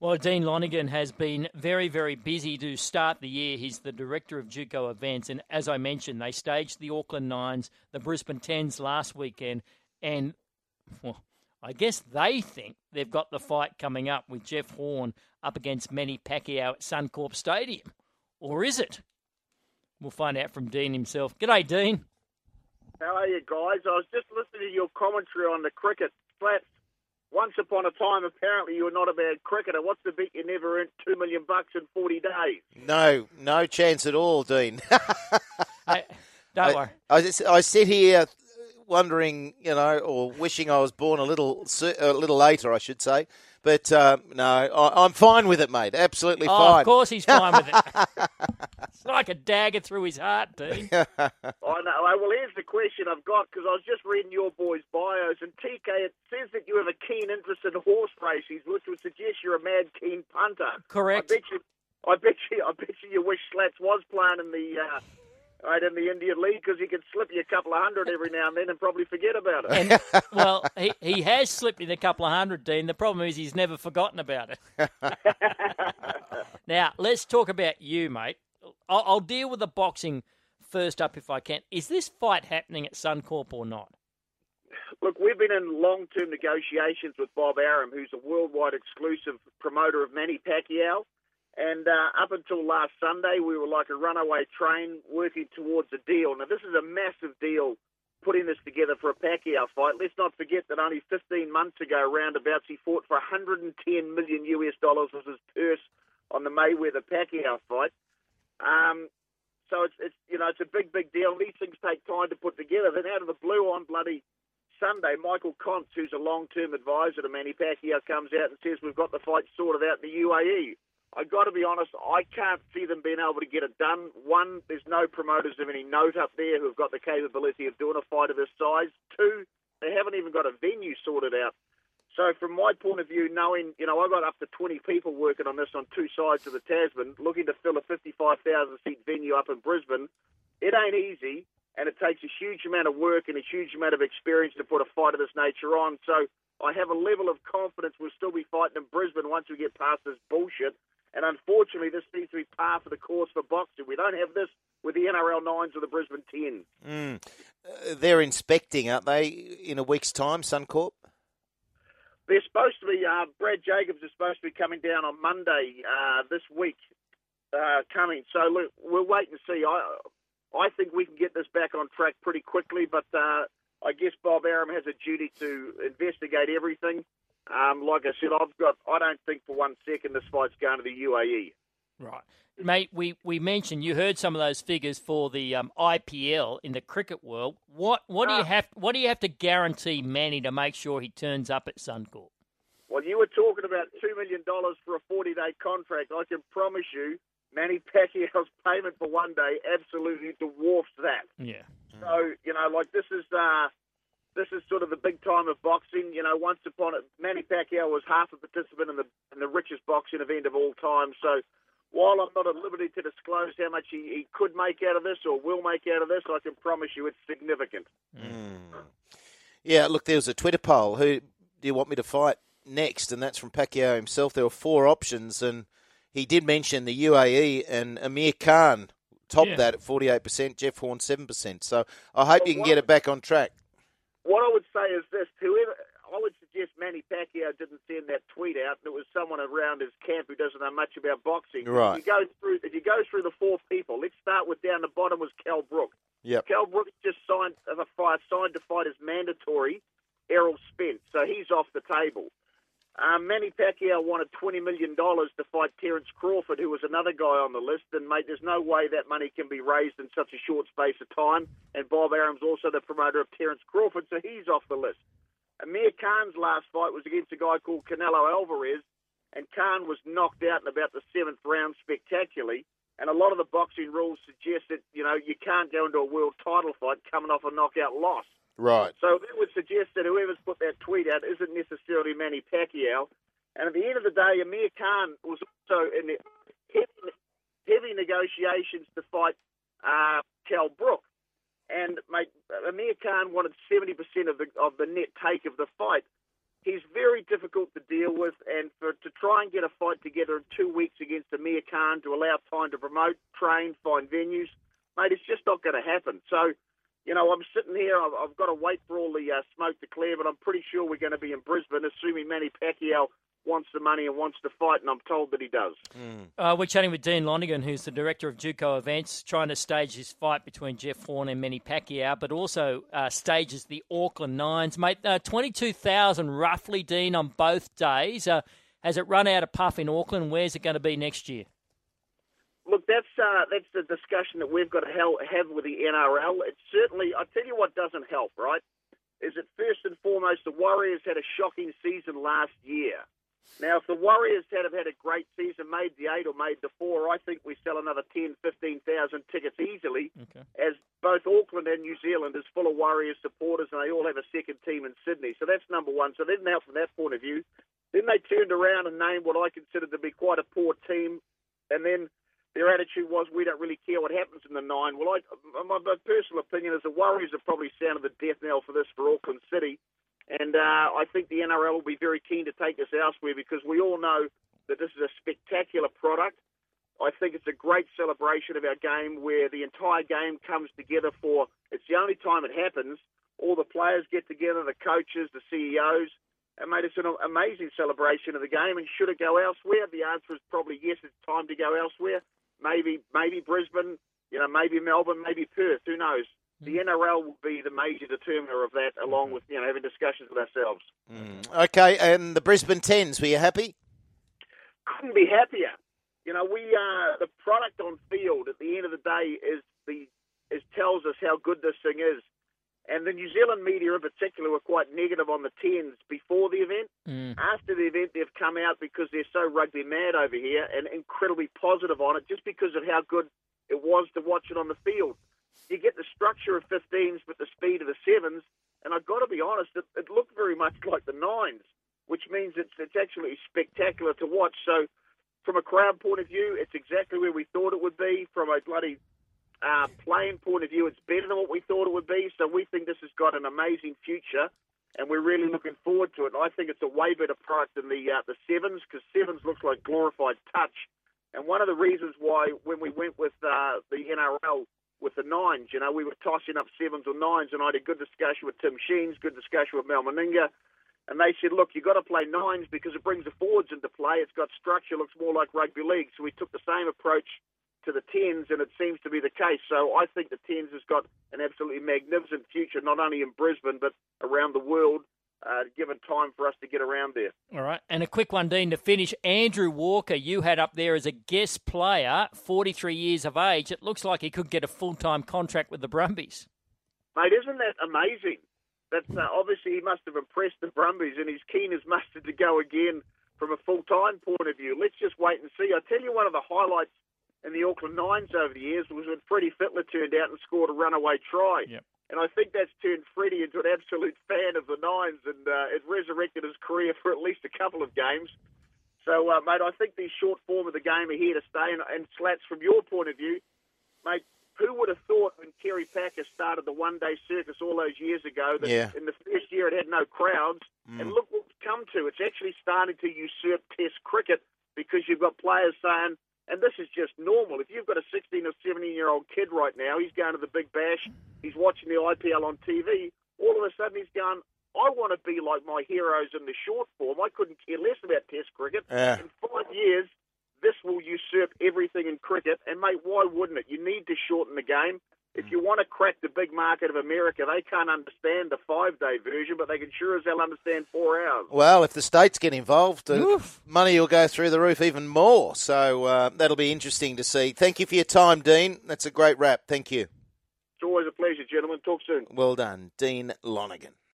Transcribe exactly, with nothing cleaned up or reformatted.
Well, Dean Lonergan has been very, very busy to start the year. He's the director of JUCO events. And as I mentioned, they staged the Auckland Nines, the Brisbane Tens last weekend. And, well, I guess they think they've got the fight coming up with Jeff Horn up against Manny Pacquiao at Suncorp Stadium. Or is it? We'll find out from Dean himself. G'day, Dean. How are you, guys? I was just listening to your commentary on the cricket. Flats, once upon a time, apparently you were not a bad cricketer. What's the bet you never earned two million bucks in forty days? No, no chance at all, Dean. Hey, don't I, worry. I, just, I sit here wondering, you know, or wishing I was born a little a little later, I should say. But um, no, I, I'm fine with it, mate. Absolutely oh, fine. Of course he's fine with it. It's like a dagger through his heart, Dean. I know. Well, here's the question I've got, because I was just reading your boys' bios, and T K, it says that you have a keen interest in horse races, which would suggest you're a mad keen punter. Correct. I bet you, I bet you, I bet you, you wish Slats was playing in the. Uh, Right, in the Indian League, because he could slip you a couple of hundred every now and then and probably forget about it. And, well, he, he has slipped in a couple of hundred, Dean. The problem is he's never forgotten about it. Now, let's talk about you, mate. I'll, I'll deal with the boxing first up if I can. Is this fight happening at Suncorp or not? Look, we've been in long-term negotiations with Bob Arum, who's a worldwide exclusive promoter of Manny Pacquiao. And uh, up until last Sunday, we were like a runaway train working towards a deal. Now, this is a massive deal, putting this together for a Pacquiao fight. Let's not forget that only fifteen months ago, roundabouts, he fought for one hundred ten million U S dollars was his purse on the Mayweather-Pacquiao fight. Um, so it's, it's, you know, it's a big, big deal. These things take time to put together. Then out of the blue on bloody Sunday, Michael Kontz, who's a long-term advisor to Manny Pacquiao, comes out and says, we've got the fight sorted out in the U A E. I've got to be honest, I can't see them being able to get it done. One, there's no promoters of any note up there who have got the capability of doing a fight of this size. Two, they haven't even got a venue sorted out. So from my point of view, knowing, you know, I've got up to twenty people working on this on two sides of the Tasman, looking to fill a fifty-five thousand seat venue up in Brisbane, it ain't easy, and it takes a huge amount of work and a huge amount of experience to put a fight of this nature on. So I have a level of confidence we'll still be fighting in Brisbane once we get past this bullshit. And unfortunately, this seems to be par for the course for boxing. We don't have this with the N R L Nines or the Brisbane Tens. Mm. Uh, they're inspecting, aren't they, in a week's time, Suncorp? They're supposed to be, uh, Brad Jacobs is supposed to be coming down on Monday uh, this week, uh, coming. So look, we'll wait and see. I I think we can get this back on track pretty quickly, but uh, I guess Bob Arum has a duty to investigate everything. Um, like I said, I've got. I don't think for one second this fight's going to the U A E. Right, mate. We, we mentioned you heard some of those figures for the um, I P L in the cricket world. What what do you have? What do you have to guarantee Manny to make sure he turns up at Suncorp? Well, you were talking about two million dollars for a forty-day contract. I can promise you, Manny Pacquiao's payment for one day absolutely dwarfs that. Yeah. So you know, like this is. Uh, This is sort of the big time of boxing. You know, once upon it, Manny Pacquiao was half a participant in the in the richest boxing event of all time. So while I'm not at liberty to disclose how much he, he could make out of this or will make out of this, I can promise you it's significant. Mm. Yeah, look, there was a Twitter poll. Who do you want me to fight next? And that's from Pacquiao himself. There were four options, and he did mention the U A E, and Amir Khan topped Yeah. that at forty-eight percent, Jeff Horn seven percent. So I hope Well, you can what- get it back on track. What I would say is this: whoever, I would suggest Manny Pacquiao didn't send that tweet out, and it was someone around his camp who doesn't know much about boxing. Right. If you go through, if you go through the four people, let's start with down the bottom was Cal Brook. Yep. Cal Brook just signed as a fight, signed to fight as mandatory Errol Spence, so he's off the table. Um, Manny Pacquiao wanted twenty million dollars to fight Terence Crawford, who was another guy on the list. And, mate, there's no way that money can be raised in such a short space of time. And Bob Arum's also the promoter of Terence Crawford, so he's off the list. Amir Khan's last fight was against a guy called Canelo Alvarez, and Khan was knocked out in about the seventh round spectacularly. And a lot of the boxing rules suggest that, you know, you can't go into a world title fight coming off a knockout loss. Right. So that would suggest that whoever's put that tweet out isn't necessarily Manny Pacquiao. And at the end of the day, Amir Khan was also in the heavy, heavy negotiations to fight uh, Cal Brook. And mate, Amir Khan wanted seventy percent of the of the net take of the fight. he's very difficult to deal with, and for to try and get a fight together in two weeks against Amir Khan to allow time to promote, train, find venues, mate, it's just not going to happen. So, you know, I'm sitting here, I've, I've got to wait for all the uh, smoke to clear, but I'm pretty sure we're going to be in Brisbane, assuming Manny Pacquiao wants the money and wants to fight, and I'm told that he does. Mm. Uh, we're chatting with Dean Lonergan, who's the director of Juco Events, trying to stage this fight between Jeff Horn and Manny Pacquiao, but also uh, stages the Auckland Nines. Mate, uh, twenty-two thousand roughly, Dean, on both days. Uh, has it run out of puff in Auckland? Where's it going to be next year? Look, that's uh, that's the discussion that we've got to have with the N R L. It's certainly, I'll tell you what doesn't help, right, is that first and foremost, the Warriors had a shocking season last year. Now, if the Warriors had have had a great season, made the eight or made the four, I think we sell another ten, fifteen thousand tickets easily, okay. As both Auckland and New Zealand is full of Warriors supporters, and they all have a second team in Sydney. So that's number one. So then now, from that point of view, then they turned around and named what I consider to be quite a poor team, and then their attitude was, we don't really care what happens in the nine. Well, I, my, my personal opinion is the Warriors have probably sounded the death knell for this for Auckland City. And uh, I think the N R L will be very keen to take this elsewhere because we all know that this is a spectacular product. I think it's a great celebration of our game where the entire game comes together for, it's the only time it happens. All the players get together, the coaches, the C E Os. And, mate, it's an amazing celebration of the game. And should it go elsewhere? The answer is probably yes, it's time to go elsewhere. Maybe maybe Brisbane, you know, maybe Melbourne, maybe Perth. Who knows? The N R L will be the major determiner of that, along with, you know, having discussions with ourselves. Mm. Okay, and the Brisbane Tens, were you happy? Couldn't be happier. You know, we uh, the product on field at the end of the day is the is tells us how good this thing is. And the New Zealand media in particular were quite negative on the Tens before the event. Mm. After the event, they've come out because they're so rugby mad over here and incredibly positive on it, just because of how good it was to watch it on the field. You get the structure of fifteens but the speed of the sevens, and I've got to be honest, it, it looked very much like the nines, which means it's it's actually spectacular to watch. So from a crowd point of view, it's exactly where we thought it would be. From a bloody uh, playing point of view, it's better than what we thought it would be. So we think this has got an amazing future, and we're really looking forward to it. And I think it's a way better product than the, uh, the sevens, because sevens looks like glorified touch. And one of the reasons why when we went with uh, the N R L, with the nines, you know, we were tossing up sevens or nines, and I had a good discussion with Tim Sheens, good discussion with Mal Meninga, and they said, look, you've got to play nines because it brings the forwards into play. It's got structure, looks more like rugby league. So we took the same approach to the tens, and it seems to be the case. So I think the tens has got an absolutely magnificent future, not only in Brisbane, but around the world, uh, given time for us to get around there. All right. And a quick one, Dean, to finish. Andrew Walker, you had up there as a guest player, forty-three years of age. It looks like he could get a full-time contract with the Brumbies. Mate, isn't that amazing? That's uh, obviously he must have impressed the Brumbies, and he's keen as mustard to go again from a full-time point of view. Let's just wait and see. I'll tell you one of the highlights in the Auckland Nines over the years was when Freddie Fittler turned out and scored a runaway try. Yep. And I think that's turned Freddie into an absolute fan of the Nines, and uh, it resurrected his career for at least a couple of games. So, uh, mate, I think the short form of the game are here to stay. And, and Slats, from your point of view, mate, who would have thought when Kerry Packer started the one-day circus all those years ago that yeah. in the first year it had no crowds? Mm. And look what it's come to. It's actually starting to usurp Test cricket because you've got players saying, and this is just normal. If you've got a sixteen or seventeen-year-old kid right now, he's going to the Big Bash, he's watching the I P L on T V, all of a sudden he's going, I want to be like my heroes in the short form. I couldn't care less about Test cricket. Yeah. In five years, this will usurp everything in cricket. And, mate, why wouldn't it? You need to shorten the game. If you want to crack the big market of America, they can't understand the five-day version, but they can sure as hell understand four hours. Well, if the states get involved, uh, money will go through the roof even more. So uh, that'll be interesting to see. Thank you for your time, Dean. That's a great wrap. Thank you. It's always a pleasure, gentlemen. Talk soon. Well done, Dean Lonergan.